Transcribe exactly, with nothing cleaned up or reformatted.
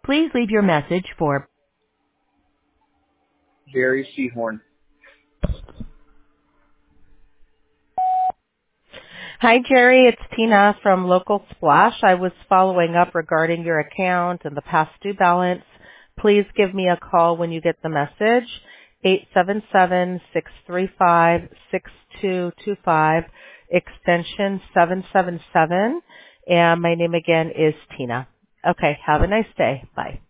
Please leave your message for Jerry Seahorn. Hi, Jerry. It's Tina from Local Splash. I was following up regarding your account and the past due balance. Please give me a call when you get the message, eight seven seven, six three five, six two two five, extension seven seven seven. And my name again is Tina. Okay, have a nice day. Bye.